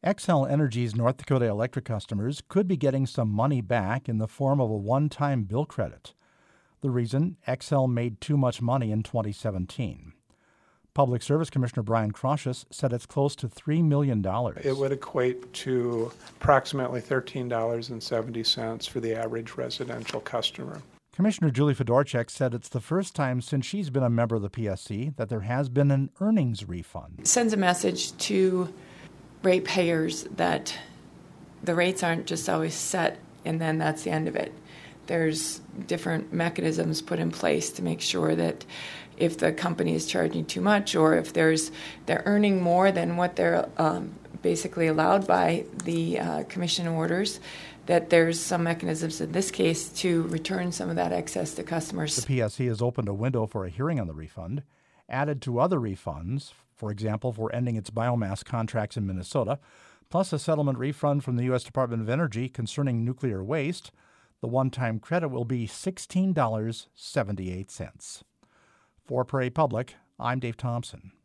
Xcel Energy's North Dakota Electric customers could be getting some money back in the form of a one-time bill credit. The reason? Xcel made too much money in 2017. Public Service Commissioner Brian Kraushus said it's close to $3 million. It would equate to approximately $13.70 for the average residential customer. Commissioner Julie Fedorchak said it's the first time since she's been a member of the PSC that there has been an earnings refund. It sends a message to ratepayers that the rates aren't just always set and then that's the end of it. There's different mechanisms put in place to make sure that if the company is charging too much or if they're earning more than what they're basically allowed by the commission orders, that there's some mechanisms in this case to return some of that excess to customers. The PSC has opened a window for a hearing on the refund, added to other refunds, for example, for ending its biomass contracts in Minnesota, plus a settlement refund from the U.S. Department of Energy concerning nuclear waste. The one-time credit will be $16.78. For Prairie Public, I'm Dave Thompson.